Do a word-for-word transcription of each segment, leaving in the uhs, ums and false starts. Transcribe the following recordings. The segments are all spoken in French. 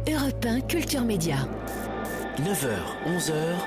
Europe un Culture Média. neuf heures, onze heures.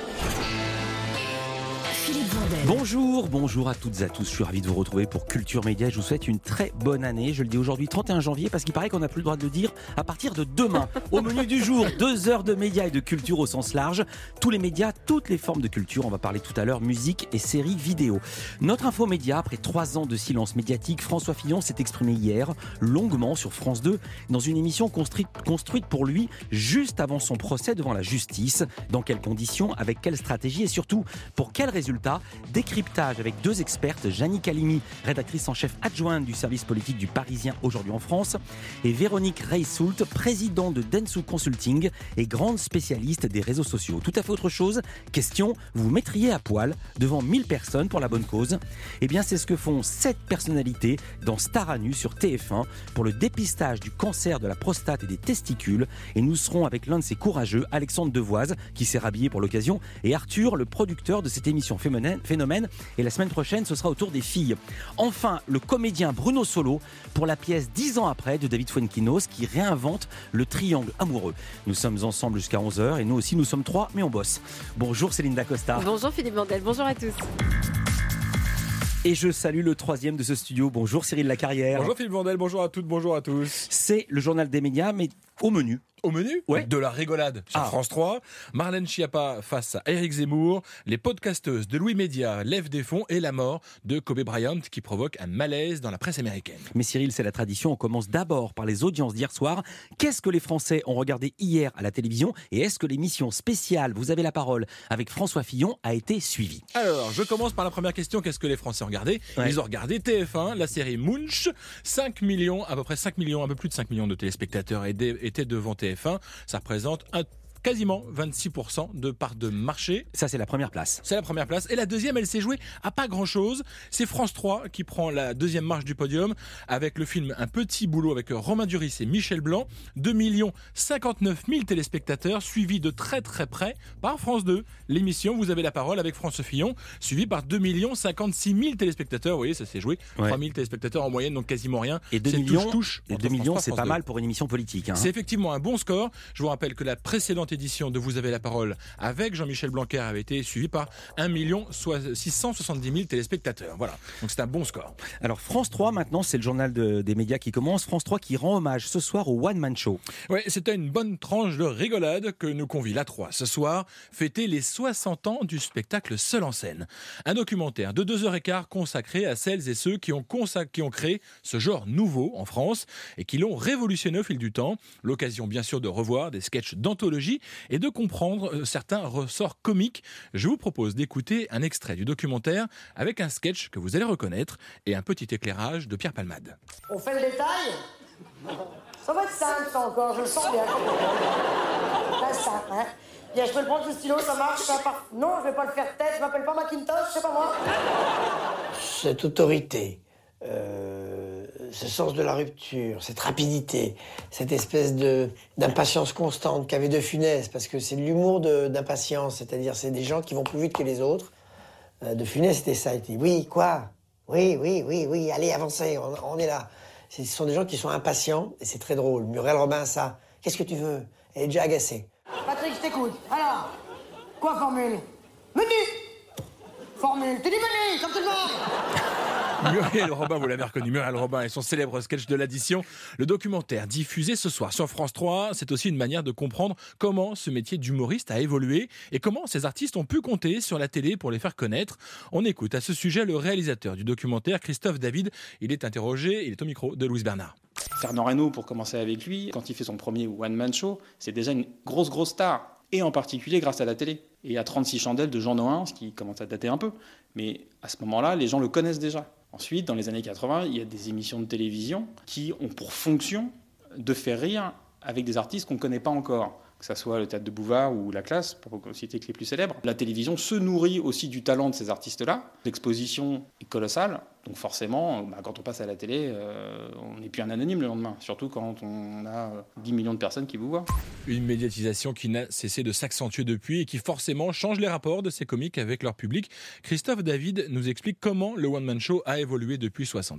Philippe Vandel. Bonjour, bonjour à toutes et à tous. Je suis ravi de vous retrouver pour Culture Média. Je vous souhaite une très bonne année. Je le dis aujourd'hui trente et un janvier parce qu'il paraît qu'on n'a plus le droit de le dire à partir de demain. Au menu du jour, deux heures de médias et de culture au sens large. Tous les médias, toutes les formes de culture. On va parler tout à l'heure musique et séries vidéo. Notre info média, après trois ans de silence médiatique, François Fillon s'est exprimé hier longuement sur France deux dans une émission construite, construite pour lui juste avant son procès devant la justice. Dans quelles conditions, avec quelle stratégie et surtout pour quels résultats? Décryptage avec deux expertes, Jannick Halimi, rédactrice en chef adjointe du service politique du Parisien aujourd'hui en France, et Véronique Reissoult, présidente de Dentsu Consulting et grande spécialiste des réseaux sociaux. Tout à fait autre chose, question, vous vous mettriez à poil devant mille personnes pour la bonne cause? Eh bien c'est ce que font sept personnalités dans Star à nu sur T F un pour le dépistage du cancer de la prostate et des testicules, et nous serons avec l'un de ces courageux, Alexandre Devoise, qui s'est rhabillé pour l'occasion, et Arthur, le producteur de cette émission Phénomène, et la semaine prochaine ce sera au tour des filles. Enfin, le comédien Bruno Solo pour la pièce dix ans après de David Fuenquinos qui réinvente le triangle amoureux. Nous sommes ensemble jusqu'à onze heures et nous aussi nous sommes trois mais on bosse. Bonjour Céline Dacosta. Bonjour Philippe Vandel, bonjour à tous. Et je salue le troisième de ce studio. Bonjour Cyril Lacarrière. Bonjour Philippe Vandel, bonjour à toutes, bonjour à tous. C'est le journal des médias mais au menu. Au menu, ouais. De la rigolade sur ah. France trois, Marlène Schiappa face à Éric Zemmour, les podcasteuses de Louis Média lèvent des fonds et la mort de Kobe Bryant qui provoque un malaise dans la presse américaine. Mais Cyril, c'est la tradition, on commence d'abord par les audiences d'hier soir. Qu'est-ce que les Français ont regardé hier à la télévision et est-ce que l'émission spéciale Vous avez la parole avec François Fillon a été suivie? Alors, je commence par la première question, qu'est-ce que les Français ont regardé? ouais. Ils ont regardé T F un, la série Munch, cinq millions, à peu près cinq millions, un peu plus de cinq millions de téléspectateurs étaient devant T F un. Ça représente un quasiment vingt-six pour cent de part de marché. Ça, c'est la première place. C'est la première place. Et la deuxième, elle s'est jouée à pas grand-chose. C'est France trois qui prend la deuxième marche du podium avec le film Un petit boulot avec Romain Duris et Michel Blanc. deux millions cinquante-neuf mille téléspectateurs, suivis de très très près par France deux. L'émission Vous avez la parole avec François Fillon, suivi par deux millions cinquante-six mille téléspectateurs. Vous voyez, ça s'est joué. Ouais. trois mille téléspectateurs en moyenne, donc quasiment rien. Et deux millions, touche, touche et deux millions c'est pas mal pour une émission politique. Hein. C'est effectivement un bon score. Je vous rappelle que la précédente édition de Vous avez la parole avec Jean-Michel Blanquer avait été suivie par un million six cent soixante-dix mille téléspectateurs. Voilà, donc c'est un bon score. Alors France trois maintenant, c'est le journal de, des médias qui commence. France trois qui rend hommage ce soir au One Man Show. Oui, c'était une bonne tranche de rigolade que nous convie la trois ce soir, fêter les soixante ans du spectacle Seul en scène. Un documentaire de deux heures quinze consacré à celles et ceux qui ont, consac- qui ont créé ce genre nouveau en France et qui l'ont révolutionné au fil du temps. L'occasion bien sûr de revoir des sketchs d'anthologie et de comprendre certains ressorts comiques. Je vous propose d'écouter un extrait du documentaire avec un sketch que vous allez reconnaître et un petit éclairage de Pierre Palmade. On fait le détail? Ça va être simple ça encore, je le sens bien. Très simple, hein? Bien, je peux le prendre ce stylo, ça marche, ça part... Non, je vais pas le faire tête, je m'appelle pas Macintosh, je sais pas moi. Cette autorité, euh, ce sens de la rupture, cette rapidité, cette espèce de, d'impatience constante qu'avait De Funès, parce que c'est de l'humour de, d'impatience, c'est-à-dire c'est des gens qui vont plus vite que les autres. Euh, de Funès, c'était ça, il dit « Oui, quoi? Oui, oui, oui, oui, allez, avancez, on, on est là. » Ce sont des gens qui sont impatients, et c'est très drôle. Muriel Robin, ça, qu'est-ce que tu veux? Elle est déjà agacée. Patrick, je t'écoute. Alors, quoi formule? Menu! Formule, tu dis menu, comme tout le monde! Muriel Robin, vous l'avez reconnu, Muriel Robin et son célèbre sketch de l'addition. Le documentaire diffusé ce soir sur France trois, c'est aussi une manière de comprendre comment ce métier d'humoriste a évolué et comment ces artistes ont pu compter sur la télé pour les faire connaître. On écoute à ce sujet le réalisateur du documentaire, Christophe David. Il est interrogé, il est au micro de Louise Bernard. Fernand Reynaud, pour commencer avec lui, quand il fait son premier one-man show, c'est déjà une grosse, grosse star. Et en particulier grâce à la télé. Et à trente-six chandelles de Jean Nohain, ce qui commence à dater un peu. Mais à ce moment-là, les gens le connaissent déjà. Ensuite, dans les années quatre-vingts, il y a des émissions de télévision qui ont pour fonction de faire rire avec des artistes qu'on ne connaît pas encore. Que ce soit le Théâtre de Bouvard ou La Classe, pour citer que les plus célèbres. La télévision se nourrit aussi du talent de ces artistes-là. L'exposition est colossale. Donc forcément, bah, quand on passe à la télé, euh, on n'est plus un anonyme le lendemain. Surtout quand on a dix millions de personnes qui vous voient. Une médiatisation qui n'a cessé de s'accentuer depuis et qui forcément change les rapports de ces comiques avec leur public. Christophe David nous explique comment le one-man show a évolué depuis soixante ans.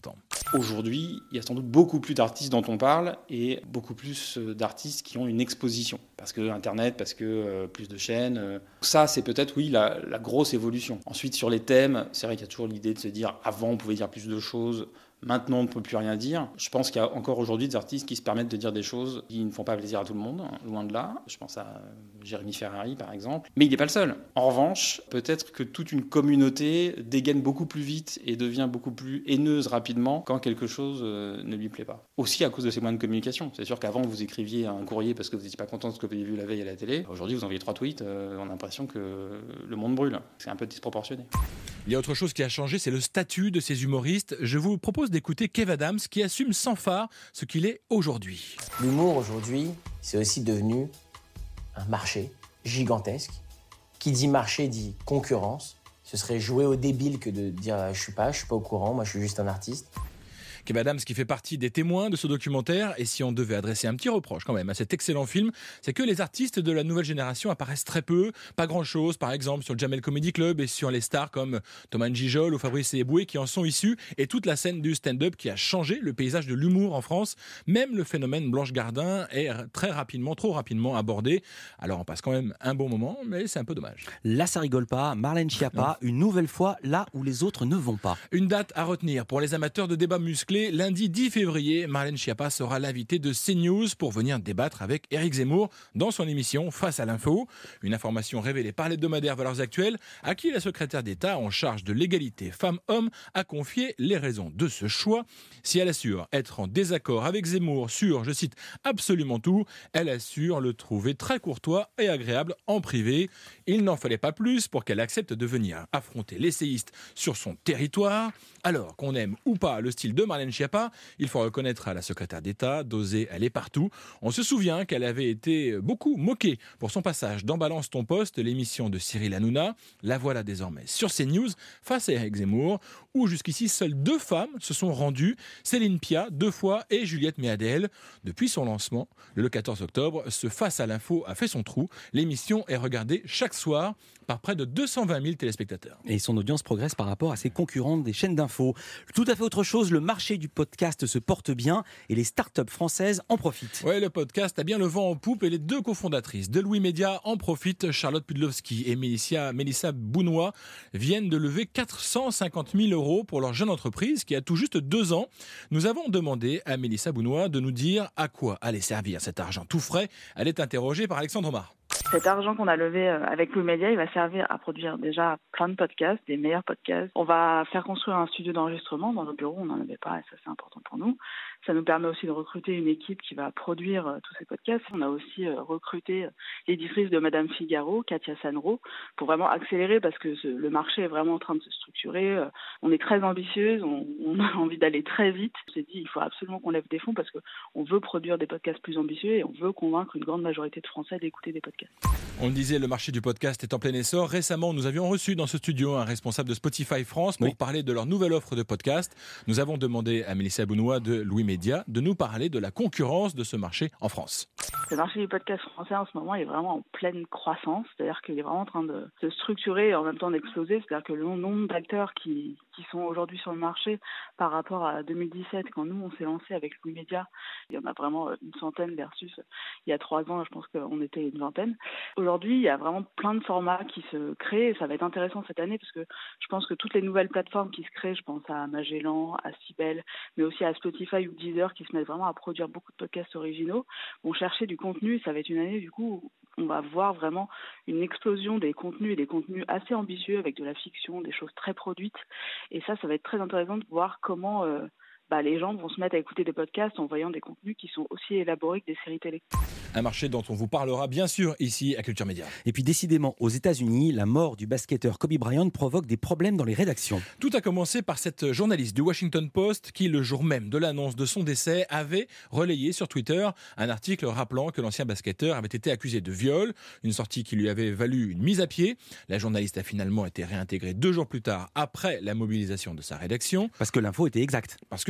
Aujourd'hui, il y a sans doute beaucoup plus d'artistes dont on parle et beaucoup plus d'artistes qui ont une exposition. Parce que Internet, parce que euh, plus de chaînes. Euh, ça, c'est peut-être, oui, la, la grosse évolution. Ensuite, sur les thèmes, c'est vrai qu'il y a toujours l'idée de se dire, avant, on pouvait dire plus de choses. Maintenant, on ne peut plus rien dire. Je pense qu'il y a encore aujourd'hui des artistes qui se permettent de dire des choses qui ne font pas plaisir à tout le monde, loin de là. Je pense à Jérémy Ferrari, par exemple. Mais il n'est pas le seul. En revanche, peut-être que toute une communauté dégaine beaucoup plus vite et devient beaucoup plus haineuse rapidement quand quelque chose ne lui plaît pas. Aussi à cause de ces moyens de communication. C'est sûr qu'avant, vous écriviez un courrier parce que vous n'étiez pas content de ce que vous aviez vu la veille à la télé. Aujourd'hui, vous envoyez trois tweets, on a l'impression que le monde brûle. C'est un peu disproportionné. Il y a autre chose qui a changé, c'est le statut de ces humoristes. Je vous propose d'écouter Kev Adams qui assume sans phare ce qu'il est aujourd'hui. L'humour aujourd'hui, c'est aussi devenu un marché gigantesque. Qui dit marché dit concurrence. Ce serait jouer au débile que de dire « je suis pas, je suis pas au courant, moi je suis juste un artiste ». Kev Adams qui fait partie des témoins de ce documentaire, et si on devait adresser un petit reproche quand même à cet excellent film, c'est que les artistes de la nouvelle génération apparaissent très peu, pas grand chose, par exemple sur le Jamel Comedy Club et sur les stars comme Thomas N'Gijol ou Fabrice Eboué qui en sont issus, et toute la scène du stand-up qui a changé le paysage de l'humour en France. Même le phénomène Blanche Gardin est très rapidement, trop rapidement abordé. Alors on passe quand même un bon moment, mais c'est un peu dommage. Là ça rigole pas, Marlène Schiappa, une nouvelle fois là où les autres ne vont pas. Une date à retenir pour les amateurs de débats musclés. Lundi dix février, Marlène Schiappa sera l'invitée de CNews pour venir débattre avec Éric Zemmour dans son émission Face à l'info. Une information révélée par l'hebdomadaire Valeurs Actuelles, à qui la secrétaire d'État en charge de l'égalité femmes-hommes a confié les raisons de ce choix. Si elle assure être en désaccord avec Zemmour sur, je cite, absolument tout, elle assure le trouver très courtois et agréable en privé. Il n'en fallait pas plus pour qu'elle accepte de venir affronter l'essayiste sur son territoire. Alors qu'on aime ou pas le style de Marlène Schiappa, il faut reconnaître à la secrétaire d'État d'oser aller partout. On se souvient qu'elle avait été beaucoup moquée pour son passage dans Balance ton poste, l'émission de Cyril Hanouna. La voilà désormais sur CNews face à Éric Zemmour, où jusqu'ici seules deux femmes se sont rendues, Céline Pia deux fois et Juliette Méadel. Depuis son lancement, le quatorze octobre, ce Face à l'info a fait son trou. L'émission est regardée chaque soir par près de deux cent vingt mille téléspectateurs. Et son audience progresse par rapport à ses concurrentes des chaînes d'infos. Tout à fait autre chose, le marché du podcast se porte bien et les startups françaises en profitent. Oui, le podcast a bien le vent en poupe et les deux cofondatrices de Louis Média en profitent. Charlotte Pudlowski et Mélissa, Mélissa Bounois viennent de lever quatre cent cinquante mille euros pour leur jeune entreprise qui a tout juste deux ans. Nous avons demandé à Mélissa Bounois de nous dire à quoi allait servir cet argent tout frais. Elle est interrogée par Alexandre Omar. Cet argent qu'on a levé avec Louis Média, il va servir à produire déjà plein de podcasts, des meilleurs podcasts. On va faire construire un studio d'enregistrement dans nos bureaux, on n'en avait pas et ça c'est important pour nous. Ça nous permet aussi de recruter une équipe qui va produire euh, tous ces podcasts. On a aussi euh, recruté l'éditrice de Madame Figaro, Katia Sanro, pour vraiment accélérer parce que ce, le marché est vraiment en train de se structurer. Euh, on est très ambitieuse, on, on a envie d'aller très vite. On s'est dit il faut absolument qu'on lève des fonds parce qu'on veut produire des podcasts plus ambitieux et on veut convaincre une grande majorité de Français d'écouter des podcasts. On le disait, le marché du podcast est en plein essor. Récemment, nous avions reçu dans ce studio un responsable de Spotify France pour oui. parler de leur nouvelle offre de podcast. Nous avons demandé à Mélissa Bounois de Louis Média de nous parler de la concurrence de ce marché en France. Le marché du podcast français en ce moment est vraiment en pleine croissance, c'est-à-dire qu'il est vraiment en train de se structurer et en même temps d'exploser, c'est-à-dire que le nombre d'acteurs qui, qui sont aujourd'hui sur le marché par rapport à deux mille dix-sept, quand nous on s'est lancé avec Louis Média, il y en a vraiment une centaine versus il y a trois ans, je pense qu'on était une vingtaine. Aujourd'hui, il y a vraiment plein de formats qui se créent et ça va être intéressant cette année parce que je pense que toutes les nouvelles plateformes qui se créent, je pense à Magellan, à Sibel, mais aussi à Spotify ou Deezer qui se mettent vraiment à produire beaucoup de podcasts originaux, vont chercher du contenu et ça va être une année du coup où on va voir vraiment une explosion des contenus et des contenus assez ambitieux avec de la fiction, des choses très produites et ça, ça va être très intéressant de voir comment euh, bah, les gens vont se mettre à écouter des podcasts en voyant des contenus qui sont aussi élaborés que des séries télé. Un marché dont on vous parlera bien sûr ici à Culture Média. Et puis décidément, aux États-Unis, la mort du basketteur Kobe Bryant provoque des problèmes dans les rédactions. Tout a commencé par cette journaliste du Washington Post qui, le jour même de l'annonce de son décès, avait relayé sur Twitter un article rappelant que l'ancien basketteur avait été accusé de viol, une sortie qui lui avait valu une mise à pied. La journaliste a finalement été réintégrée deux jours plus tard après la mobilisation de sa rédaction. Parce que l'info était exacte. Parce que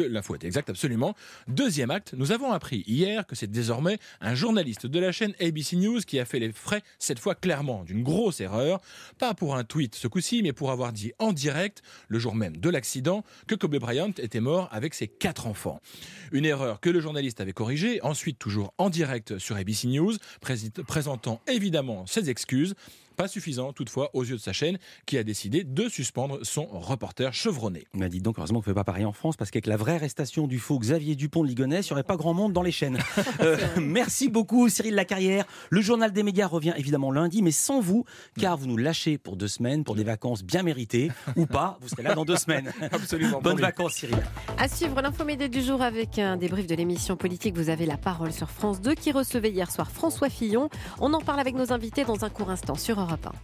l'info est exacte, absolument. Deuxième acte, nous avons appris hier que c'est désormais un journaliste de la chaîne A B C News qui a fait les frais, cette fois clairement, d'une grosse erreur. Pas pour un tweet ce coup-ci, mais pour avoir dit en direct, le jour même de l'accident, que Kobe Bryant était mort avec ses quatre enfants. Une erreur que le journaliste avait corrigée, ensuite toujours en direct sur A B C News, pré- présentant évidemment ses excuses. Pas suffisant, toutefois, aux yeux de sa chaîne, qui a décidé de suspendre son reporter chevronné. On a dit donc, heureusement qu'on ne fait pas pareil en France, parce qu'avec la vraie arrestation du faux Xavier Dupont de Ligonnès, il n'y aurait pas grand monde dans les chaînes. Euh, merci beaucoup, Cyril Lacarrière. Le journal des médias revient évidemment lundi, mais sans vous, car vous nous lâchez pour deux semaines, pour des vacances bien méritées, ou pas, vous serez là dans deux semaines. Absolument. Bonnes vacances, Cyril. À suivre l'infomédia du jour avec un débrief de l'émission politique. Vous avez la parole sur France deux, qui recevait hier soir François Fillon. On en parle avec nos invités dans un court instant sur Europe un.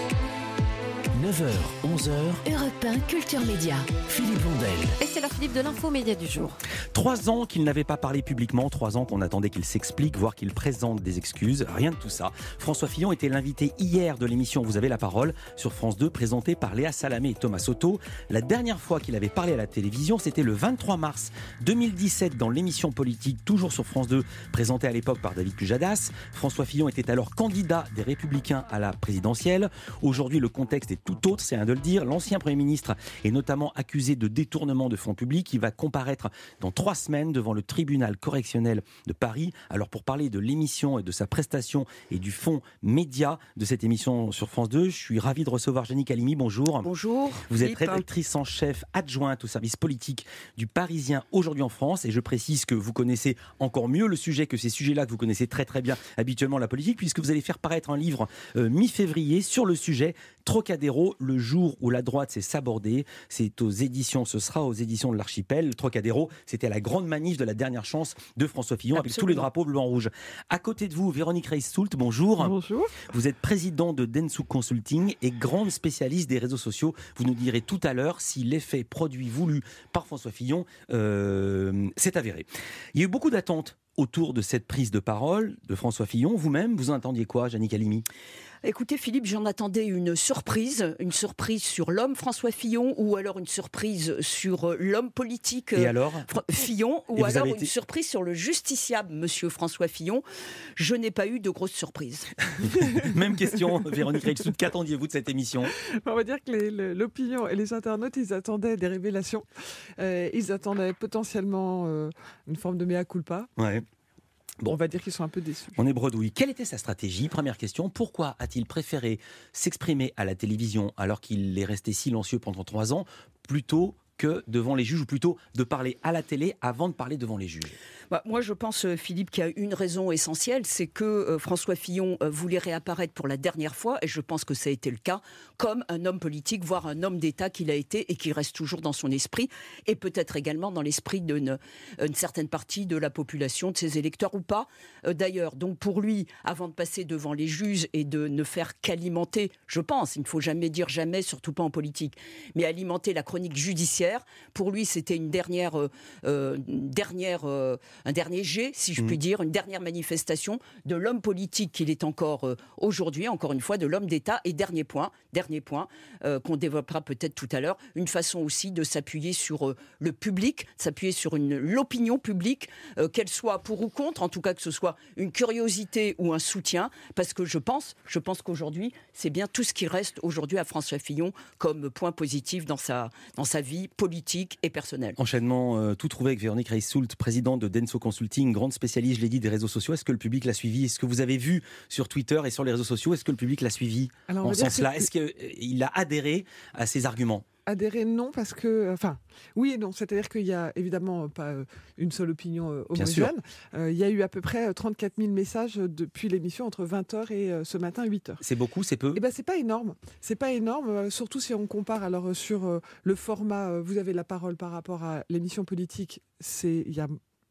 neuf heures, onze heures, Europe un Culture Média. Philippe Vandel. Et c'est l'heure, Philippe, de l'infomédia du jour. Trois ans qu'il n'avait pas parlé publiquement, trois ans qu'on attendait qu'il s'explique, voire qu'il présente des excuses. Rien de tout ça. François Fillon était l'invité hier de l'émission Vous avez la parole sur France deux, présentée par Léa Salamé et Thomas Soto. La dernière fois qu'il avait parlé à la télévision, c'était le vingt-trois mars deux mille dix-sept dans l'émission politique, toujours sur France deux, présentée à l'époque par David Pujadas. François Fillon était alors candidat des Républicains à la présidentielle. Aujourd'hui, le contexte est tout autre, c'est un de le dire. L'ancien Premier ministre est notamment accusé de détournement de fonds publics. Il va comparaître dans trois semaines devant le tribunal correctionnel de Paris. Alors pour parler de l'émission et de sa prestation et du fonds média de cette émission sur France deux, je suis ravi de recevoir Jannick Halimi. Bonjour. Bonjour. Vous êtes Philippe. rédactrice en chef adjointe au service politique du Parisien aujourd'hui en France. Et je précise que vous connaissez encore mieux le sujet que ces sujets-là que vous connaissez très très bien habituellement la politique, puisque vous allez faire paraître un livre euh, mi-février sur le sujet Trocadéro, le jour où la droite s'est sabordée. C'est aux éditions, ce sera aux éditions de l'Archipel. Trocadéro, c'était la grande manif de la dernière chance de François Fillon. Absolument. Avec tous les drapeaux blanc-rouge. À côté de vous, Véronique Reiss-Soult, bonjour. Bonjour. Vous êtes président de Dentsu Consulting et grande spécialiste des réseaux sociaux. Vous nous direz tout à l'heure si l'effet produit voulu par François Fillon euh, s'est avéré. Il y a eu beaucoup d'attentes autour de cette prise de parole de François Fillon. Vous-même, vous en attendiez quoi, Jannick Halimi ? Écoutez Philippe, j'en attendais une surprise, une surprise sur l'homme François Fillon, ou alors une surprise sur l'homme politique Et alors Fillon, ou Et alors une été... surprise sur le justiciable monsieur François Fillon. Je n'ai pas eu de grosse surprise. Même question, Véronique Reiss-Soult, qu'attendiez-vous de cette émission ? On va dire que les, le, l'opinion et les internautes, ils attendaient des révélations. Euh, ils attendaient potentiellement euh, une forme de mea culpa. Ouais. Bon. On va dire qu'ils sont un peu déçus. On est bredouille. Quelle était sa stratégie ? Première question. Pourquoi a-t-il préféré s'exprimer à la télévision alors qu'il est resté silencieux pendant trois ans plutôt que devant les juges, ou plutôt de parler à la télé avant de parler devant les juges ? Bah, moi, je pense, Philippe, qu'il y a une raison essentielle, c'est que euh, François Fillon euh, voulait réapparaître pour la dernière fois, et je pense que ça a été le cas, comme un homme politique, voire un homme d'État qu'il a été et qui reste toujours dans son esprit, et peut-être également dans l'esprit d'une une certaine partie de la population, de ses électeurs ou pas, euh, d'ailleurs. Donc pour lui, avant de passer devant les juges et de ne faire qu'alimenter, je pense, il ne faut jamais dire jamais, surtout pas en politique, mais alimenter la chronique judiciaire, pour lui, c'était une dernière... Euh, euh, une dernière euh, un dernier jet, si je puis dire, une dernière manifestation de l'homme politique qu'il est encore euh, aujourd'hui, encore une fois, de l'homme d'État. Et dernier point, dernier point euh, qu'on développera peut-être tout à l'heure, une façon aussi de s'appuyer sur euh, le public, s'appuyer sur une, l'opinion publique, euh, qu'elle soit pour ou contre, en tout cas que ce soit une curiosité ou un soutien, parce que je pense, je pense qu'aujourd'hui, c'est bien tout ce qui reste aujourd'hui à François Fillon comme point positif dans sa, dans sa vie politique et personnelle. Enchaînement euh, tout trouvé avec Véronique Reiss-Soult, présidente de Dentsu Consulting, grande spécialiste, je l'ai dit, des réseaux sociaux. Est-ce que le public l'a suivi ? Est-ce que vous avez vu sur Twitter et sur les réseaux sociaux, est-ce que le public l'a suivi Alors, en ce sens-là ? Est-ce qu'il a adhéré à ces arguments ? Adhérer, non, parce que... Enfin, oui et non. C'est-à-dire qu'il n'y a évidemment pas une seule opinion euh, homogène. Euh, il y a eu à peu près trente-quatre mille messages depuis l'émission entre vingt heures et euh, ce matin huit heures. C'est beaucoup, c'est peu ? Eh ben, c'est pas énorme. C'est pas énorme, euh, surtout si on compare alors sur euh, le format euh, Vous avez la parole par rapport à l'émission politique. C'est... Il y a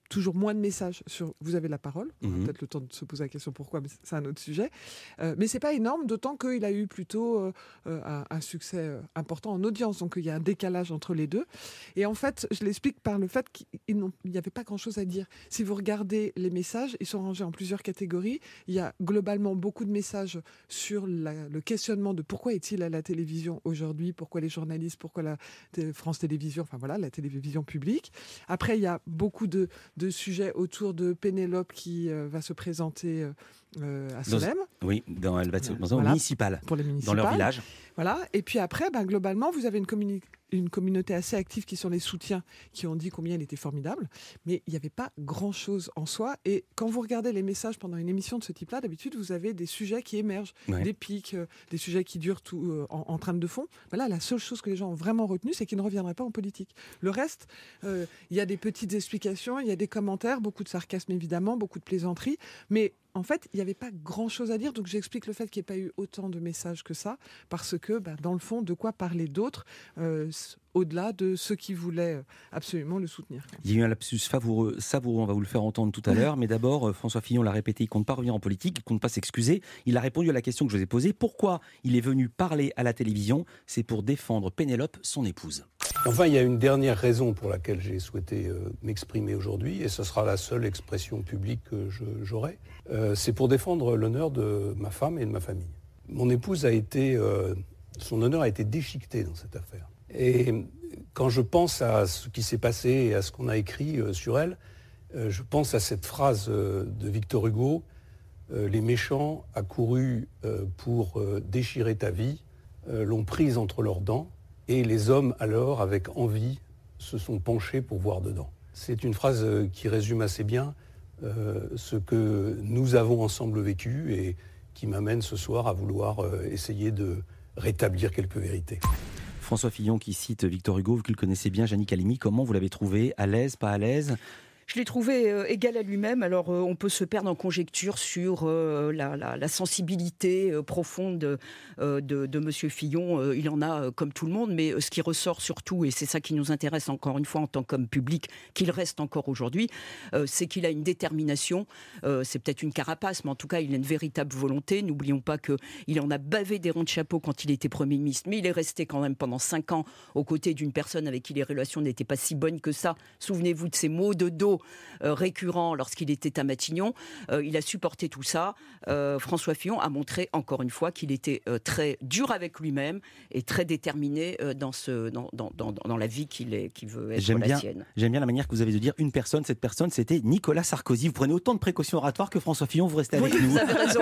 toujours moins de messages sur « vous avez la parole ». On Mmh. a peut-être le temps de se poser la question pourquoi, mais c'est un autre sujet. Euh, mais c'est pas énorme, d'autant qu'il a eu plutôt euh, un, un succès euh, important en audience. Donc il y a un décalage entre les deux. Et en fait, je l'explique par le fait qu'il n'y avait pas grand-chose à dire. Si vous regardez les messages, ils sont rangés en plusieurs catégories. Il y a globalement beaucoup de messages sur la, le questionnement de pourquoi est-il à la télévision aujourd'hui, pourquoi les journalistes, pourquoi la France Télévisions, enfin voilà, la télévision publique. Après, il y a beaucoup de, de sujets autour de Pénélope qui euh, va se présenter euh, à Solesmes. Dans, oui, dans, elle va être dans un voilà, municipal, pour les municipales. dans leur village. Voilà. Et puis après, ben, globalement, vous avez une, communi- une communauté assez active qui sont les soutiens, qui ont dit combien elle était formidable. Mais il n'y avait pas grand-chose en soi. Et quand vous regardez les messages pendant une émission de ce type-là, d'habitude, vous avez des sujets qui émergent, ouais. des pics, euh, des sujets qui durent tout, euh, en, en trame de fond. Voilà, la seule chose que les gens ont vraiment retenue, c'est qu'ils ne reviendraient pas en politique. Le reste, il euh, y a des petites explications, il y a des commentaires, beaucoup de sarcasme évidemment, beaucoup de plaisanteries. Mais en fait, il n'y avait pas grand-chose à dire, donc j'explique le fait qu'il n'y ait pas eu autant de messages que ça, parce que, bah, dans le fond, de quoi parler d'autres, euh, au-delà de ceux qui voulaient absolument le soutenir. Il y a eu un lapsus savoureux, savoureux, on va vous le faire entendre tout à l'heure, mais d'abord, François Fillon l'a répété, il ne compte pas revenir en politique, il ne compte pas s'excuser. Il a répondu à la question que je vous ai posée, pourquoi il est venu parler à la télévision? C'est pour défendre Pénélope, son épouse. Enfin, il y a une dernière raison pour laquelle j'ai souhaité euh, m'exprimer aujourd'hui, et ce sera la seule expression publique que je, j'aurai. Euh, c'est pour défendre l'honneur de ma femme et de ma famille. Mon épouse a été, euh, son honneur a été déchiqueté dans cette affaire. Et quand je pense à ce qui s'est passé et à ce qu'on a écrit euh, sur elle, euh, je pense à cette phrase euh, de Victor Hugo, euh, « Les méchants accourus euh, pour euh, déchirer ta vie euh, l'ont prise entre leurs dents. Et les hommes, alors, avec envie, se sont penchés pour voir dedans. » C'est une phrase qui résume assez bien euh, ce que nous avons ensemble vécu et qui m'amène ce soir à vouloir euh, essayer de rétablir quelques vérités. François Fillon qui cite Victor Hugo, vous qui le connaissez bien, Jannick Halimi, comment vous l'avez trouvé? À l'aise, pas à l'aise? Je l'ai trouvé euh, égal à lui-même. Alors, euh, on peut se perdre en conjecture sur euh, la, la, la sensibilité euh, profonde euh, de, de Monsieur Fillon. Euh, il en a euh, comme tout le monde, mais euh, ce qui ressort surtout, et c'est ça qui nous intéresse encore une fois en tant qu'homme public, qu'il reste encore aujourd'hui, euh, c'est qu'il a une détermination. Euh, c'est peut-être une carapace, mais en tout cas, il a une véritable volonté. N'oublions pas qu'il en a bavé des ronds de chapeau quand il était Premier ministre, mais il est resté quand même pendant cinq ans aux côtés d'une personne avec qui les relations n'étaient pas si bonnes que ça. Souvenez-vous de ces mots de dos Euh, récurrent lorsqu'il était à Matignon. Euh, il a supporté tout ça. Euh, François Fillon a montré encore une fois qu'il était euh, très dur avec lui-même et très déterminé euh, dans, ce, dans, dans, dans, dans la vie qu'il, est, qu'il veut être j'aime la bien, sienne. J'aime bien la manière que vous avez de dire une personne. Cette personne, c'était Nicolas Sarkozy. Vous prenez autant de précautions oratoires que François Fillon, vous restez avec oui, nous. Vous avez raison.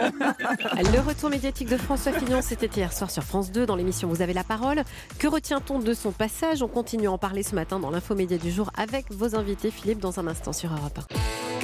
Le retour médiatique de François Fillon, c'était hier soir sur France deux dans l'émission Vous avez la parole. Que retient-on de son passage? On continue à en parler ce matin dans l'info média du jour avec vos invités, Philippe, dans un instant sur Europe un.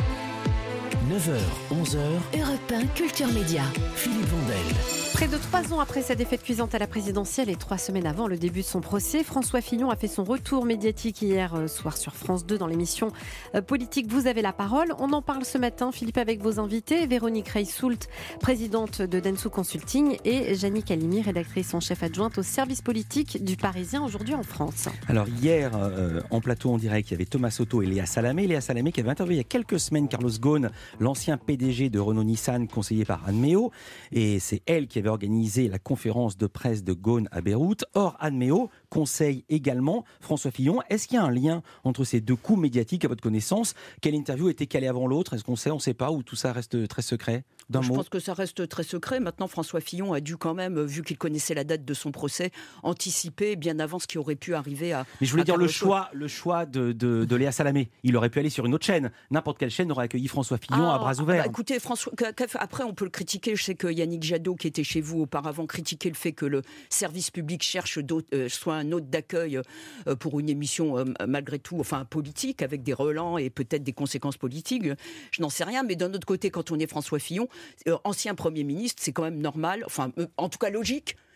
neuf heures, onze heures. Europe un Culture Média. Philippe Vandel. Près de trois ans après sa défaite cuisante à la présidentielle et trois semaines avant le début de son procès, François Fillon a fait son retour médiatique hier soir sur France deux dans l'émission Politique Vous avez la parole. On en parle ce matin, Philippe, avec vos invités, Véronique Reissoult, présidente de Dentsu Consulting, et Jannick Halimi, rédactrice en chef adjointe au service politique du Parisien aujourd'hui en France. Alors hier, euh, en plateau en direct, il y avait Thomas Soto et Léa Salamé. Léa Salamé qui avait interviewé il y a quelques semaines Carlos Ghosn, l'ancien P D G de Renault-Nissan, conseillé par Anne Méo, et c'est elle qui avait organisé la conférence de presse de Ghosn à Beyrouth. Or, Anne Méo conseille également François Fillon. Est-ce qu'il y a un lien entre ces deux coups médiatiques à votre connaissance? Quelle interview était calée avant l'autre? Est-ce qu'on sait, on ne sait pas, ou tout ça reste très secret? D'un Je mot. pense que ça reste très secret. Maintenant, François Fillon a dû quand même, vu qu'il connaissait la date de son procès, anticiper bien avant ce qui aurait pu arriver à... Mais je voulais dire le Carlos choix, le choix de, de, de Léa Salamé. Il aurait pu aller sur une autre chaîne. N'importe quelle chaîne aurait accueilli François Fillon Ah, à bras ouverts. Bah, écoutez, François, après on peut le critiquer. Je sais que Yannick Jadot, qui était chez vous auparavant, critiquait le fait que le service public cherche euh, soit un hôte d'accueil euh, pour une émission euh, malgré tout, enfin politique, avec des relents et peut-être des conséquences politiques. Je n'en sais rien, mais d'un autre côté, quand on est François Fillon, euh, ancien Premier ministre, c'est quand même normal, enfin euh, en tout cas logique,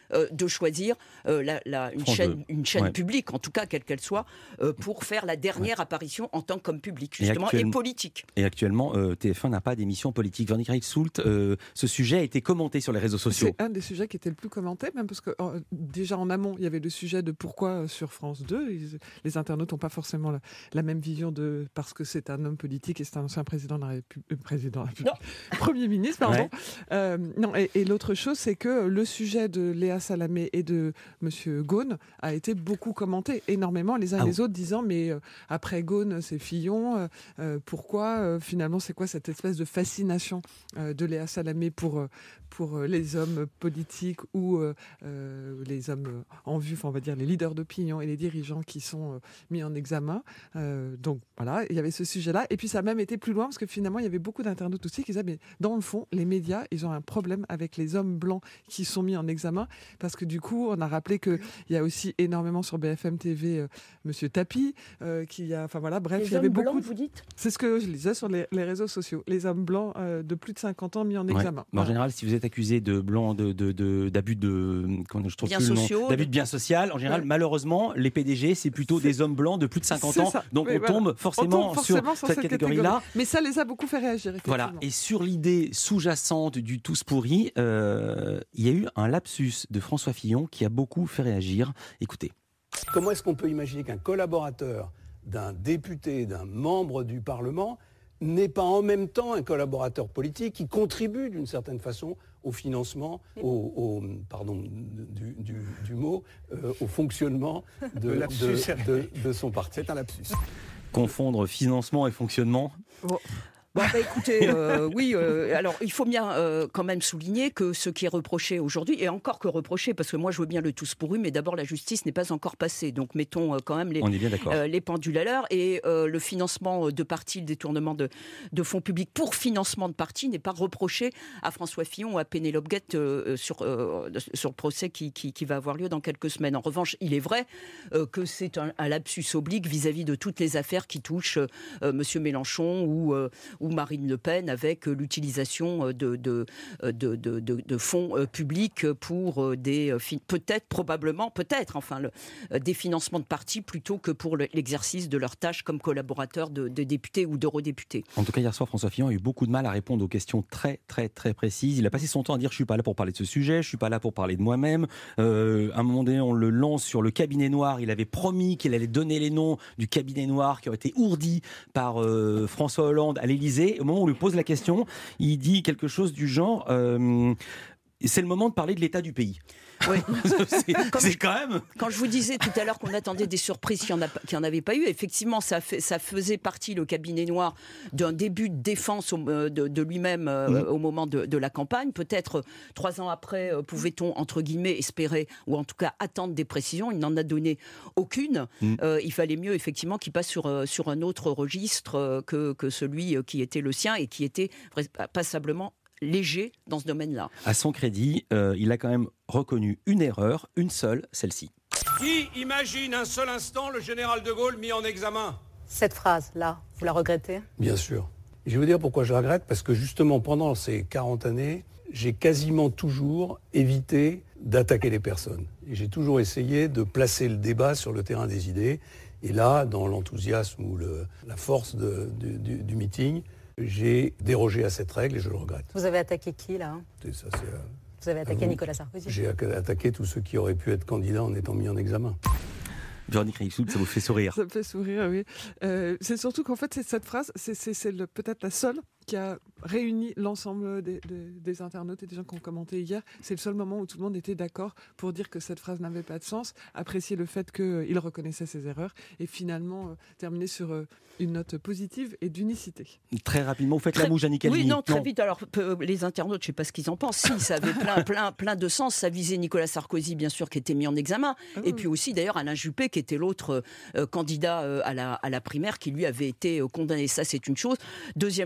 euh, de choisir euh, la, la, une France chaîne, une chaîne ouais. publique, en tout cas quelle qu'elle soit, euh, pour faire la dernière ouais. apparition en tant qu'homme public, justement, et, et politique. Et actuellement, euh, T F un n'a pas d'émission politique. Véronique Reif-Soult, euh, ce sujet a été commenté sur les réseaux sociaux. C'est un des sujets qui était le plus commenté, même parce que euh, déjà en amont, il y avait le sujet de pourquoi euh, sur France deux, ils, les internautes n'ont pas forcément la, la même vision de parce que c'est un homme politique et c'est un ancien président de la République, euh, président de la République, Premier ministre, pardon. Ouais. Euh, non, et, et l'autre chose, c'est que le sujet de Léa Salamé et de Monsieur Ghosn a été beaucoup commenté, énormément, les uns ah les oui. autres disant mais euh, après Ghosn, c'est Fillon, euh, euh, pourquoi euh, finalement c'est quoi cette espèce de fascination euh, de Léa Salamé pour euh, pour les hommes politiques ou euh, euh, les hommes en vue, enfin on va dire les leaders d'opinion et les dirigeants qui sont euh, mis en examen. Euh, donc voilà, il y avait ce sujet-là. Et puis ça a même été plus loin parce que finalement il y avait beaucoup d'internautes aussi qui disaient mais dans le fond, les médias, ils ont un problème avec les hommes blancs qui sont mis en examen parce que du coup, on a rappelé qu'il y a aussi énormément sur B F M T V euh, Monsieur Tapi, euh, qui a, enfin voilà, bref, les il y avait blancs, beaucoup. Vous dites C'est ce que je lisais sur les, les réseaux sociaux. Les hommes blancs euh, de plus de cinquante ans mis en ouais. examen. En voilà. général, si vous êtes accusé de blanc, de, de, de, d'abus de, comment je trouve bien plus sociaux, le nom, d'abus de bien social, en général, ouais. malheureusement, les P D G, c'est plutôt c'est... des hommes blancs de plus de cinquante ans. Ça. Donc oui, on, voilà. tombe forcément on tombe forcément sur, sur cette, cette catégorie-là. Catégorie. Mais ça les a beaucoup fait réagir. Voilà. Et sur l'idée sous-jacente du tous pourri, euh, il y a eu un lapsus de François Fillon qui a beaucoup fait réagir. Écoutez. Comment est-ce qu'on peut imaginer qu'un collaborateur d'un député, d'un membre du Parlement n'est pas en même temps un collaborateur politique qui contribue d'une certaine façon au financement, au, au pardon du, du, du mot, euh, au fonctionnement de, de, de, de son parti. C'est un lapsus. Confondre financement et fonctionnement. Oh. Bon, bah, écoutez, euh, oui, euh, alors il faut bien euh, quand même souligner que ce qui est reproché aujourd'hui, et encore que reproché, parce que moi je veux bien le tous pourru, mais d'abord la justice n'est pas encore passée, donc mettons euh, quand même les, euh, les pendules à l'heure, et euh, le financement de partis, le détournement de, de fonds publics pour financement de partis n'est pas reproché à François Fillon ou à Pénélope Guette euh, sur, euh, sur le procès qui, qui, qui va avoir lieu dans quelques semaines. En revanche, il est vrai euh, que c'est un, un lapsus oblique vis-à-vis de toutes les affaires qui touchent euh, M. Mélenchon ou, euh, ou Marine Le Pen avec l'utilisation de, de, de, de, de, de fonds publics pour des, peut-être, probablement, peut-être, enfin, le, des financements de partis plutôt que pour l'exercice de leurs tâches comme collaborateurs de, de députés ou d'eurodéputés. En tout cas, hier soir, François Fillon a eu beaucoup de mal à répondre aux questions très, très, très précises. Il a passé son temps à dire « je ne suis pas là pour parler de ce sujet, je ne suis pas là pour parler de moi-même euh, ». À un moment donné, on le lance sur le cabinet noir. Il avait promis qu'il allait donner les noms du cabinet noir qui aurait été ourdi par euh, François Hollande à l'Élysée. Au moment où on lui pose la question, il dit quelque chose du genre euh, c'est le moment de parler de l'état du pays. Oui. c'est, c'est quand même. Quand je vous disais tout à l'heure qu'on attendait des surprises qu'il n'y en avait pas eu, effectivement, ça, fait, ça faisait partie, le cabinet noir, d'un début de défense au, de, de lui-même euh, mmh. au moment de, de la campagne. Peut-être trois ans après, euh, pouvait-on, entre guillemets, espérer, ou en tout cas attendre des précisions. Il n'en a donné aucune. Mmh. Euh, il fallait mieux, effectivement, qu'il passe sur, euh, sur un autre registre euh, que, que celui euh, qui était le sien et qui était passablement léger dans ce domaine-là. À son crédit, euh, il a quand même reconnu une erreur, une seule, celle-ci. Qui imagine un seul instant le général de Gaulle mis en examen ? Cette phrase-là, vous la regrettez ? Bien sûr. Je vais vous dire pourquoi je la regrette, parce que justement, pendant ces quarante années, j'ai quasiment toujours évité d'attaquer les personnes. Et j'ai toujours essayé de placer le débat sur le terrain des idées. Et là, dans l'enthousiasme ou le, la force de, du, du, du meeting, j'ai dérogé à cette règle et je le regrette. Vous avez attaqué qui, là ? C'est ça, c'est, euh, Vous avez attaqué Nicolas Sarkozy ? J'ai attaqué tous ceux qui auraient pu être candidats en étant mis en examen. Véronique Reif-Soult, ça vous fait sourire ? Ça me fait sourire, oui. Euh, c'est surtout qu'en fait, c'est cette phrase, c'est, c'est, c'est le, peut-être la seule qui a réuni l'ensemble des, des, des internautes et des gens qui ont commenté hier. C'est le seul moment où tout le monde était d'accord pour dire que cette phrase n'avait pas de sens, apprécier le fait qu'il euh, reconnaissait ses erreurs et finalement euh, terminer sur euh, une note positive et d'unicité. Très rapidement, vous faites très, la mouche, Annie Calvini. Oui, non, très non. vite. Alors, peu, les internautes, je ne sais pas ce qu'ils en pensent. Si, ça avait plein, plein, plein de sens. Ça visait Nicolas Sarkozy, bien sûr, qui était mis en examen. Ah, et oui. puis aussi, d'ailleurs, Alain Juppé, qui était l'autre euh, candidat euh, à, la, à la primaire, qui lui avait été euh, condamné. Ça, c'est une chose. Deuxième chose,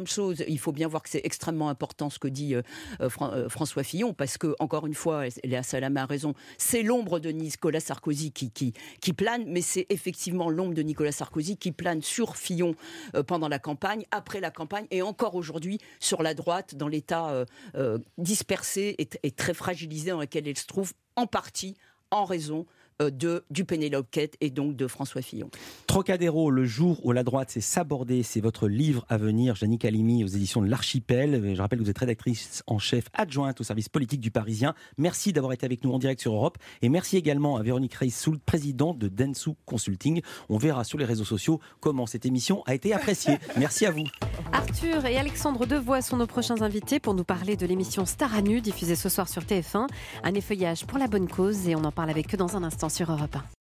il faut bien voir que c'est extrêmement important ce que dit euh, Fran- euh, François Fillon, parce que, encore une fois, Léa Salamé a raison, c'est l'ombre de Nicolas Sarkozy qui, qui, qui plane, mais c'est effectivement l'ombre de Nicolas Sarkozy qui plane sur Fillon euh, pendant la campagne, après la campagne, et encore aujourd'hui sur la droite, dans l'état euh, euh, dispersé et, et très fragilisé dans lequel elle se trouve, en partie en raison de, du Pénélope Quête et donc de François Fillon. Trocadéro, le jour où la droite s'est sabordée, c'est votre livre à venir, Jannick Halimi, aux éditions de l'Archipel. Je rappelle que vous êtes rédactrice en chef adjointe au service politique du Parisien. Merci d'avoir été avec nous en direct sur Europe. Et merci également à Véronique Reissoult, présidente de Dentsu Consulting. On verra sur les réseaux sociaux comment cette émission a été appréciée. Merci à vous. Arthur et Alexandre Devoise sont nos prochains invités pour nous parler de l'émission Star à nu, diffusée ce soir sur T F un. Un effeuillage pour la bonne cause et on en parle avec eux dans un instant sur Europe un.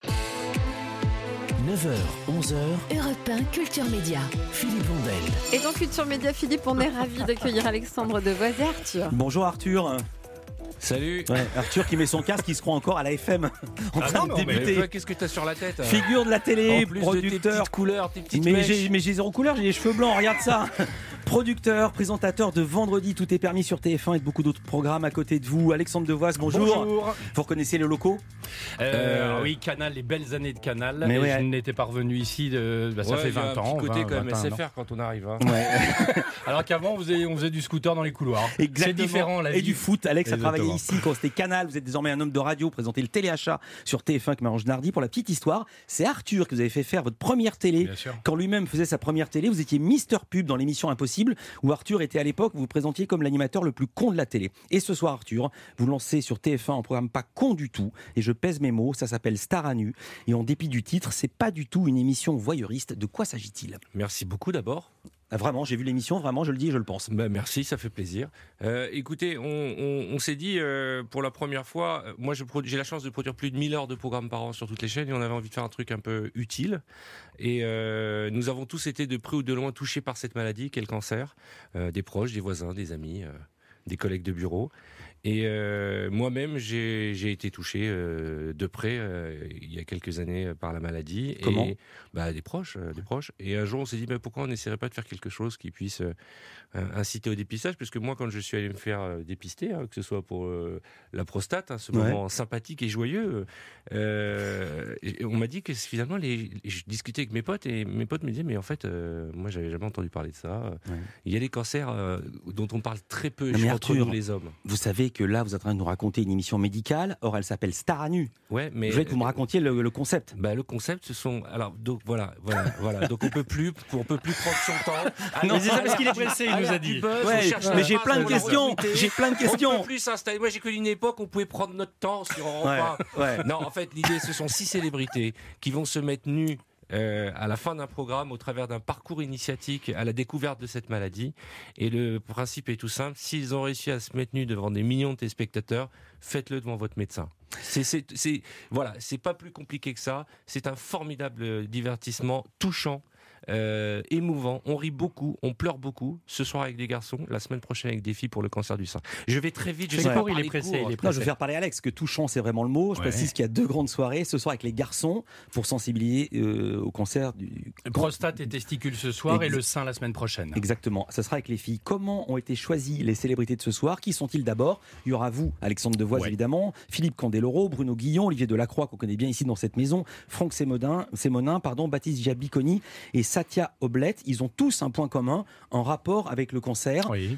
neuf heures, onze heures, Europe un Culture Média. Philippe Vandel. Et dans Culture Média, Philippe, on est ravis d'accueillir Alexandre Devoise et Arthur. Bonjour Arthur. Salut. Ouais, Arthur qui met son casque, qui se croit encore à la F M en ah train non, de non, débuter. Mais qu'est-ce que t'as sur la tête? Figure de la télé, en plus producteur. De tes petites couleurs, tes petites mais mèches. j'ai, mais j'ai zéro couleur, j'ai les cheveux blancs, regarde ça. Producteur, présentateur de Vendredi, tout est permis sur T F un et de beaucoup d'autres programmes à côté de vous. Alexandre Devoise, bonjour. Bonjour. Vous reconnaissez les locaux? euh, euh, Oui, Canal, les belles années de Canal. Mais et ouais. Je n'étais pas revenu ici, de, bah, ça ouais, fait vingt ans. Il y a un petit côté vingt, quand même vingt, S F R quand on arrive. Hein. Ouais. Alors qu'avant, on faisait, on faisait du scooter dans les couloirs. Exactement. C'est différent, la vie. Et du foot. Alex Exactement. a travaillé ici quand c'était Canal. Vous êtes désormais un homme de radio, présentez le téléachat sur T F un avec Marie-Ange Nardi. Pour la petite histoire, c'est Arthur que vous avez fait faire votre première télé. Bien sûr. Quand lui-même faisait sa première télé, vous étiez Mister Pub dans l'émission Impossible, où Arthur était à l'époque, vous vous présentiez comme l'animateur le plus con de la télé. Et ce soir, Arthur, vous lancez sur T F un un programme pas con du tout, et je pèse mes mots, ça s'appelle Star à nu, et en dépit du titre, c'est pas du tout une émission voyeuriste. De quoi s'agit-il? Merci beaucoup d'abord. Ah, vraiment, j'ai vu l'émission, vraiment, je le dis et je le pense. Bah, merci, ça fait plaisir. Euh, écoutez, on, on, on s'est dit, euh, pour la première fois, euh, moi je produ- j'ai la chance de produire plus de mille heures de programmes par an sur toutes les chaînes et on avait envie de faire un truc un peu utile. Et euh, nous avons tous été de près ou de loin touchés par cette maladie, qu'est le cancer. Euh, des proches, des voisins, des amis, euh, des collègues de bureau. Et euh, moi-même, j'ai, j'ai été touché euh, de près euh, il y a quelques années euh, par la maladie. Comment? Et, bah, des proches, euh, des proches. Et un jour, on s'est dit, bah, pourquoi on n'essaierait pas de faire quelque chose qui puisse euh, inciter au dépistage? Parce que moi, quand je suis allé me faire euh, dépister, hein, que ce soit pour euh, la prostate, hein, ce Ouais. moment sympathique et joyeux, euh, et on m'a dit que finalement, les, je discutais avec mes potes et mes potes me disaient, mais en fait, euh, moi, j'avais jamais entendu parler de ça. Ouais. Il y a des cancers euh, dont on parle très peu Non, mais entre Arthur, nous, les hommes. vous savez que là, vous êtes en train de nous raconter une émission médicale. Or, elle s'appelle Star à nu. Ouais, mais je voulais que vous me racontiez le, le concept. Bah, le concept, ce sont. Alors, donc voilà, voilà, voilà. Donc on peut plus, on peut plus prendre son temps. Non, c'est ça parce qu'il est pressé, il nous a dit. Ouais, mais j'ai plein de questions. J'ai plein de questions. On peut plus s'installer. Moi, j'ai connu une époque où on pouvait prendre notre temps sur Europe un. Ouais, ouais. Non, en fait, l'idée, ce sont six célébrités qui vont se mettre nues. Euh, à la fin d'un programme, au travers d'un parcours initiatique à la découverte de cette maladie. Et le principe est tout simple. S'ils ont réussi à se mettre nus devant des millions de téléspectateurs, faites-le devant votre médecin. C'est, c'est, c'est, voilà, c'est pas plus compliqué que ça. C'est un formidable divertissement, touchant, euh, émouvant. On rit beaucoup, on pleure beaucoup. Ce soir avec des garçons, la semaine prochaine avec des filles pour le cancer du sein. Je vais très vite. Je C'est sais court, pas il parler est pressé, court. il est pressé. Non, je vais faire parler Alex, que touchant, c'est vraiment le mot. Je Ouais. précise qu'il y a deux grandes soirées ce soir avec les garçons pour sensibiliser euh, au cancer du prostate et testicules ce soir Ex- et le sein la semaine prochaine. Exactement, ça sera avec les filles. Comment ont été choisies les célébrités de ce soir? Qui sont-ils d'abord? Il y aura vous, Alexandre Devoise, Ouais. évidemment, Philippe Candeloro, Bruno Guillon, Olivier Delacroix, qu'on connaît bien ici dans cette maison, Franck Sémonin, Sémonin pardon, Baptiste Giabiconi et Satya Oblette. Ils ont tous un point commun en rapport avec le cancer. Oui.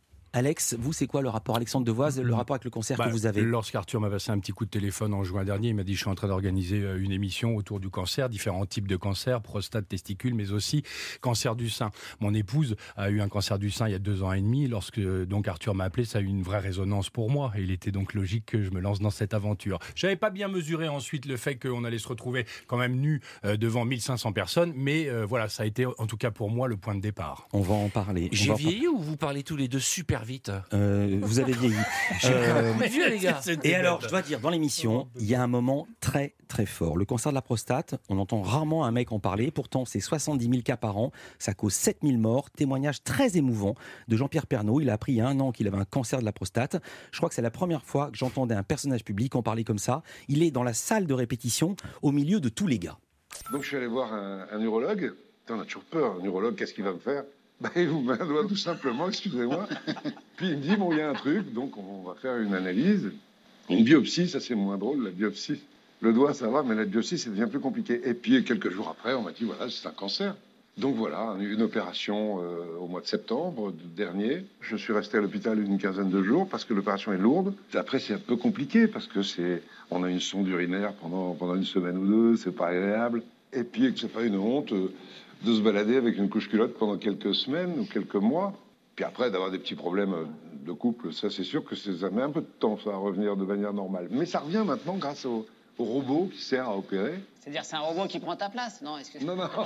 Alex, vous, c'est quoi le rapport, Alexandre Devoise, le rapport avec le cancer Bah, que vous avez? Lorsqu'Arthur m'a passé un petit coup de téléphone en juin dernier, il m'a dit je suis en train d'organiser une émission autour du cancer, différents types de cancers, prostate, testicules, mais aussi cancer du sein. Mon épouse a eu un cancer du sein il y a deux ans et demi. Lorsque donc Arthur m'a appelé, ça a eu une vraie résonance pour moi. Et il était donc logique que je me lance dans cette aventure. J'avais pas bien mesuré ensuite le fait qu'on allait se retrouver quand même nus euh, devant mille cinq cents personnes, mais euh, voilà, ça a été en tout cas pour moi le point de départ. On va en parler. On J'ai va en vieilli ou vous parlez tous les deux super vite? Euh, vous avez vieilli. Euh, mais vieux, les gars. Et alors, je dois dire, dans l'émission, il y a un moment très très fort. Le cancer de la prostate, on entend rarement un mec en parler. Pourtant, c'est soixante-dix mille cas par an. Ça cause sept mille morts. Témoignage très émouvant de Jean-Pierre Pernaut. Il a appris il y a un an qu'il avait un cancer de la prostate. Je crois que c'est la première fois que j'entendais un personnage public en parler comme ça. Il est dans la salle de répétition, au milieu de tous les gars. Donc je suis allé voir un, un urologue. Putain, on a toujours peur. Un urologue, qu'est-ce qu'il va me faire? Bah, il vous met un doigt tout simplement, excusez-moi. Puis il me dit, bon, il y a un truc, donc on va faire une analyse. Une biopsie, ça c'est moins drôle, la biopsie. Le doigt, ça va, mais la biopsie, ça devient plus compliqué. Et puis, quelques jours après, on m'a dit, voilà, c'est un cancer. Donc voilà, une opération euh, au mois de septembre dernier. Je suis resté à l'hôpital une quinzaine de jours parce que l'opération est lourde. Après, c'est un peu compliqué parce que c'est, on a une sonde urinaire pendant, pendant une semaine ou deux, c'est pas agréable. Et puis, c'est pas une honte euh, de se balader avec une couche culotte pendant quelques semaines ou quelques mois. Puis après, d'avoir des petits problèmes de couple, ça c'est sûr que ça met un peu de temps, ça, à revenir de manière normale. Mais ça revient maintenant grâce au, au robot qui sert à opérer. C'est-à-dire c'est un robot qui prend ta place, non? Excuse- Non, non. non,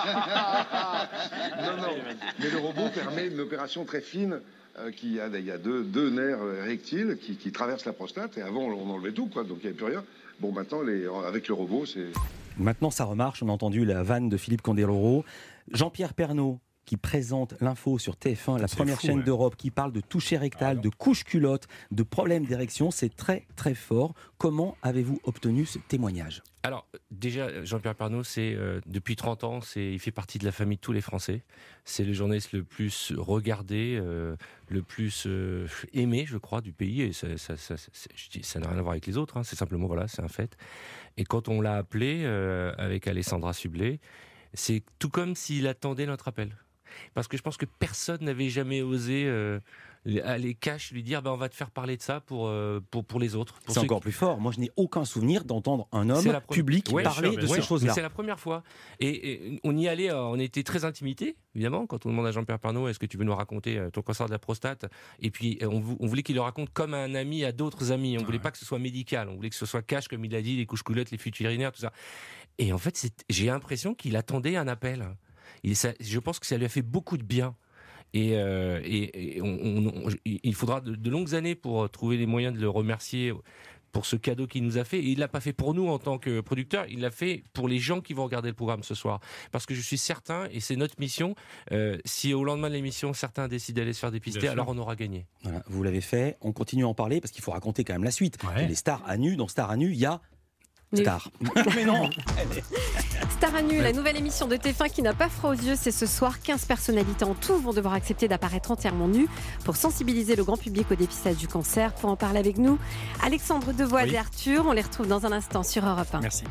non. Mais le robot permet une opération très fine. Euh, qui a, il y a deux, deux nerfs érectiles qui, qui traversent la prostate. Et avant, on enlevait tout, quoi, donc il n'y avait plus rien. Bon, maintenant, les, avec le robot, c'est... Maintenant, ça remarche. On a entendu la vanne de Philippe Candeloro. Jean-Pierre Pernaut, qui présente l'info sur T F un, la C'est première fou, chaîne ouais. d'Europe, qui parle de toucher rectal, de couche culotte, de problèmes d'érection. C'est très, très fort. Comment avez-vous obtenu ce témoignage ? Alors, déjà, Jean-Pierre Pernaut, c'est, euh, depuis trente ans, c'est, il fait partie de la famille de tous les Français. C'est le journaliste le plus regardé, euh, le plus euh, aimé, je crois, du pays. Et ça, ça, ça, ça, je dis, ça n'a rien à voir avec les autres, hein, c'est simplement, voilà, c'est un fait. Et quand on l'a appelé, euh, avec Alessandra Sublet, c'est tout comme s'il attendait notre appel. Parce que je pense que personne n'avait jamais osé euh, aller cash lui dire bah, on va te faire parler de ça pour, euh, pour, pour les autres. Pour c'est ceux encore qui... plus fort. Moi, je n'ai aucun souvenir d'entendre un homme pre... public ouais, parler sûr, de ouais, ces choses-là. C'est la première fois. Et, et on y allait, on était très intimidés, évidemment, quand on demande à Jean-Pierre Pernaut est-ce que tu veux nous raconter ton cancer de la prostate. Et puis on, on voulait qu'il le raconte comme un ami à d'autres amis. On ne voulait pas que ce soit médical. On voulait que ce soit cash, comme il a dit, les couches culottes, les fuites urinaires, tout ça. Et en fait, c'est... j'ai l'impression qu'il attendait un appel. Et ça, je pense que ça lui a fait beaucoup de bien. Et, euh, et, et on, on, on, il faudra de, de longues années pour trouver les moyens de le remercier pour ce cadeau qu'il nous a fait. Et il l'a pas fait pour nous en tant que producteur, il l'a fait pour les gens qui vont regarder le programme ce soir. Parce que je suis certain, et c'est notre mission, euh, si au lendemain de l'émission, certains décident d'aller se faire dépister, alors on aura gagné. Voilà, vous l'avez fait, on continue à en parler parce qu'il faut raconter quand même la suite. Ouais. Les stars à nu, dans Stars à nu, il y a... Nu. Star. Mais non. Star à nu, la nouvelle émission de T F un qui n'a pas froid aux yeux, c'est ce soir. quinze personnalités en tout vont devoir accepter d'apparaître entièrement nues pour sensibiliser le grand public au dépistage du cancer. Pour en parler avec nous, Alexandre Devoise Oui. et Arthur, on les retrouve dans un instant sur Europe un. Merci.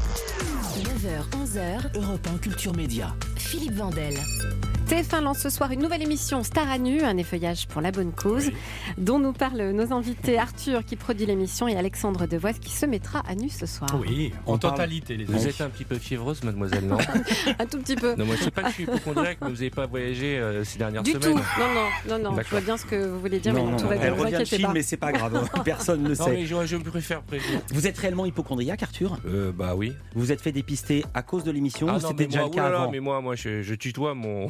neuf heures, onze heures, Europe un Culture Média. Philippe Vandel. T F un lance ce soir une nouvelle émission Star à nu, un effeuillage pour la bonne cause, dont nous parlent nos invités Arthur qui produit l'émission et Alexandre Devoise qui se mettra à nu ce soir. Oui, en On parle- totalité. Les Vous amis. êtes un petit peu fiévreuse, mademoiselle, non? Un tout petit peu. Non, moi je sais pas que je suis hypochondriaque, mais vous n'avez pas voyagé euh, ces dernières Du semaines. tout. Non, non, non, non. Je D'accord. vois bien ce que vous voulez dire, Non, mais non, tout va non, bien. elle Ne vous revient de inquiétez Chine, pas. mais c'est pas grave. Personne ne le Non, sait. mais je, je préfère prévenir. Vous êtes réellement hypocondriaque, Arthur euh, Bah oui. Vous vous êtes fait dépister à cause de l'émission Ah ou non, c'était mais déjà moi, le cas oulala, avant mais moi, moi je, je tutoie mon.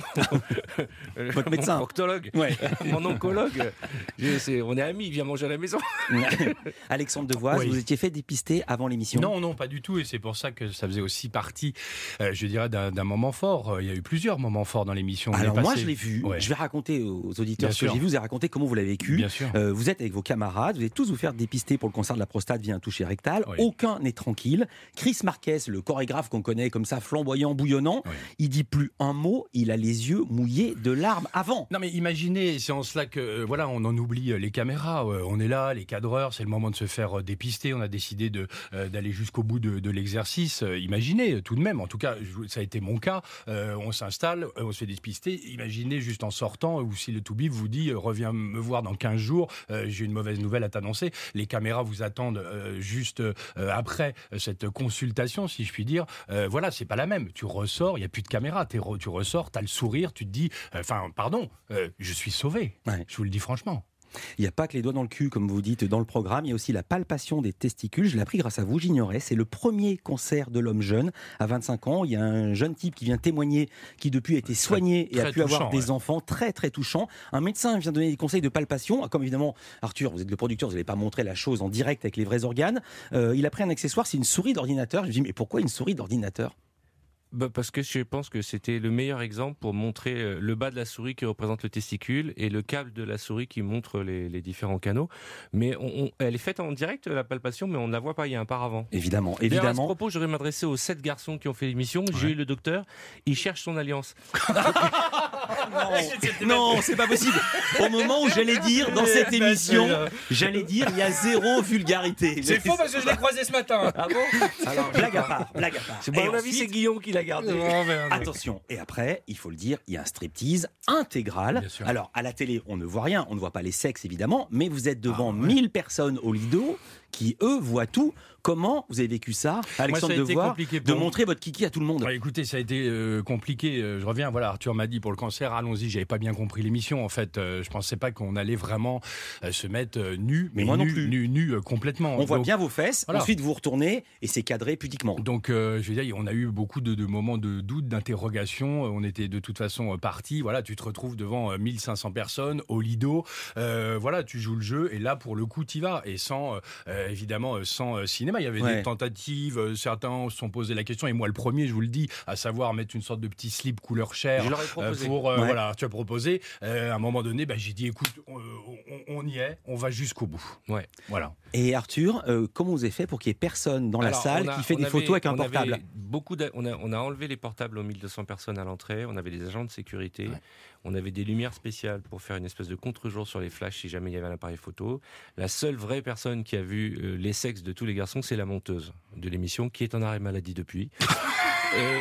Votre médecin. Mon proctologue. Ouais. Mon oncologue. Je- c'est- on est amis, il vient manger à la maison. Alexandre Devoise, Oui. vous étiez fait dépister avant l'émission? Non, non, pas du tout. Et c'est pour ça que ça faisait aussi partie, euh, je dirais, d'un, d'un moment fort. Euh, Il y a eu plusieurs moments forts dans l'émission. On est Alors moi passé- je l'ai vu, Ouais. je vais raconter aux auditeurs Bien ce que sûr. j'ai vu, vous allez raconter comment vous l'avez vécu. Bien sûr. Euh, vous êtes avec vos camarades, vous allez tous vous faire dépister pour le cancer de la prostate via un toucher rectal, Oui. aucun n'est tranquille. Chris Marquez, le chorégraphe qu'on connaît comme ça, flamboyant, bouillonnant, Oui. il dit plus un mot, il a les yeux mouillés de larmes avant. Non mais imaginez, c'est en cela que euh, voilà, on en oublie euh, les caméras. Euh, on est là, les cadreurs, c'est le moment de se faire euh, dépister. On a décidé de euh, d'aller jusqu'au bout de, de l'exercice. Euh, imaginez euh, tout de même, en tout cas, je- ça a été mon cas. Euh, on s'installe, euh, on se fait dépister. Imaginez juste en sortant, ou si le to-be vous dit euh, reviens me voir dans quinze jours, euh, j'ai une mauvaise nouvelle à t'annoncer. Les caméras vous attendent euh, juste euh, après euh, cette consultation, si je puis dire. Euh, voilà, c'est pas la même. Tu ressors, il y a plus de caméra. T'es re- tu ressors, t'as le sourire, tu te dis, enfin, pardon, euh, je suis sauvé. Ouais. Je vous le dis franchement. Il n'y a pas que les doigts dans le cul, comme vous dites dans le programme, il y a aussi la palpation des testicules. Je l'ai appris grâce à vous, j'ignorais. C'est le premier cancer de l'homme jeune, à vingt-cinq ans. Il y a un jeune type qui vient témoigner, qui depuis a été soigné et a très pu avoir touchant, des ouais. enfants. Très, très touchant. Un médecin vient donner des conseils de palpation. Ah, comme évidemment, Arthur, vous êtes le producteur, vous n'allez pas montrer la chose en direct avec les vrais organes. Euh, il a pris un accessoire, c'est une souris d'ordinateur. Je me dis, mais pourquoi une souris d'ordinateur ? Bah parce que je pense que c'était le meilleur exemple pour montrer euh, le bas de la souris qui représente le testicule et le câble de la souris qui montre les, les différents canaux. Mais on, on, elle est faite en direct, la palpation, mais on ne la voit pas, il y a un paravent. Évidemment, D'ailleurs, évidemment. à ce propos, j'aurais m'adresser aux sept garçons qui ont fait l'émission. Ouais. J'ai eu le docteur, il cherche son alliance. non, non, c'est pas possible. Au moment où j'allais dire, dans cette émission, j'allais dire, il y a zéro vulgarité. C'est faux parce que je l'ai croisé ce matin. Ah bon? Alors, blague à part, blague à part. C'est bon, à mon avis, c'est Guillaume qui l'a gardé. Non, attention. Et après, il faut le dire, il y a un striptease intégral. Alors, à la télé, on ne voit rien, on ne voit pas les sexes évidemment, mais vous êtes devant ah, ouais. mille personnes au Lido qui, eux, voient tout. Comment vous avez vécu ça, Alexandre Devoise, de montrer votre kiki à tout le monde? Ouais, écoutez, ça a été euh, compliqué. Euh, je reviens, voilà, Arthur m'a dit pour le cancer, allons-y, j'avais pas bien compris l'émission. En fait, euh, je pensais pas qu'on allait vraiment euh, se mettre euh, nu, mais, mais moi nu, non plus, nu, nu euh, complètement. On Donc, voit bien vos fesses. Voilà. Ensuite, vous retournez et c'est cadré pudiquement. Donc, euh, je veux dire, on a eu beaucoup de, de moments de doute, d'interrogation. On était de toute façon partis. Voilà, tu te retrouves devant euh, mille cinq cents personnes au Lido. Euh, voilà, tu joues le jeu et là, pour le coup, t'y vas. Et sans, euh, évidemment, sans euh, cinéma, il y avait ouais. des tentatives. Certains se sont posé la question, et moi le premier, je vous le dis, à savoir mettre une sorte de petit slip couleur chair. Je leur ai proposé. Euh, pour, euh, ouais. voilà, tu as proposé. Euh, à un moment donné, bah, j'ai dit, écoute, on, on, on y est, on va jusqu'au bout. Ouais. Voilà. Et Arthur, euh, comment vous avez fait pour qu'il n'y ait personne dans Alors, la salle a, qui fait des avait, photos avec un portable? Beaucoup on, a, on a enlevé les portables aux mille deux cents personnes à l'entrée, on avait des agents de sécurité, ouais. on avait des lumières spéciales pour faire une espèce de contre-jour sur les flashs si jamais il y avait un appareil photo. La seule vraie personne qui a vu euh, les sexes de tous les garçons, c'est la monteuse de l'émission, qui est en arrêt maladie depuis. Et...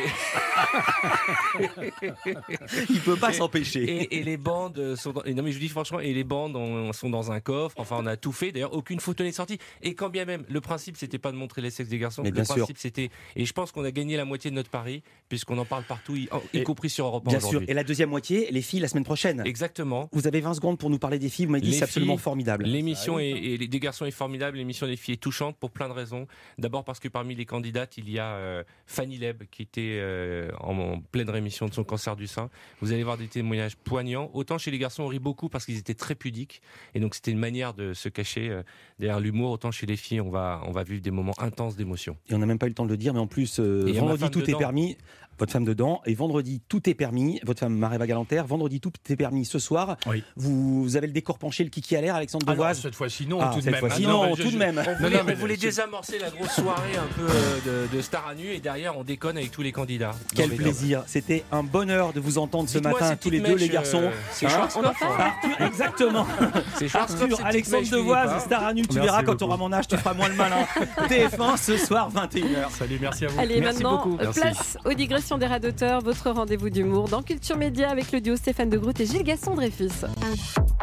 il peut pas s'empêcher. Et, et les bandes sont dans... non mais je dis franchement, et les bandes on, sont dans un coffre. Enfin, on a tout fait. D'ailleurs, aucune photo n'est sortie. Et quand bien même, le principe c'était pas de montrer les sexes des garçons. Mais le bien principe sûr. c'était. Et je pense qu'on a gagné la moitié de notre pari puisqu'on en parle partout, y, y et, compris sur Europe un bien aujourd'hui. Sûr. Et la deuxième moitié, les filles la semaine prochaine. Exactement. Vous avez vingt secondes pour nous parler des filles. Vous m'avez dit c'est absolument formidable. L'émission est, et des garçons est formidable. L'émission des filles est touchante pour plein de raisons. D'abord parce que parmi les candidates, il y a euh, Fanny Leb qui était euh, en, en pleine rémission de son cancer du sein. Vous allez voir des témoignages poignants. Autant chez les garçons, on rit beaucoup parce qu'ils étaient très pudiques et donc c'était une manière de se cacher euh, derrière l'humour. Autant chez les filles, on va on va vivre des moments intenses d'émotion. Et on n'a même pas eu le temps de le dire, mais en plus euh, vendredi tout dedans. Est permis. Votre femme dedans, et vendredi tout est permis. Votre femme Maréva Galanter, vendredi tout est permis ce soir. Oui. Vous, vous avez le décor penché, le kiki à l'air, Alexandre Devoise. Ah cette fois-ci non, ah, tout de cette même. Fois-ci, ah, non, non, tout je, de même. On voulait, non, non, on voulait désamorcer la grosse soirée un peu euh, de, de star à nu, et derrière on déconne avec tous les candidats. Quel plaisir. C'était un bonheur de vous entendre ce matin tous les deux, les garçons. Euh, c'est hein Schwarzkopf. Arthur, exactement. C'est Arthur, Alexandre Devoise, star à nu, tu verras quand tu auras mon âge, tu feras moins le malin. T F un ce soir, vingt et une heures. Salut, merci à vous. Allez, merci maintenant, beaucoup. place merci. aux digressions des radoteurs, votre rendez-vous d'humour dans Culture Média avec le duo Stéphane de Groot et Gilles Gaston Dreyfus.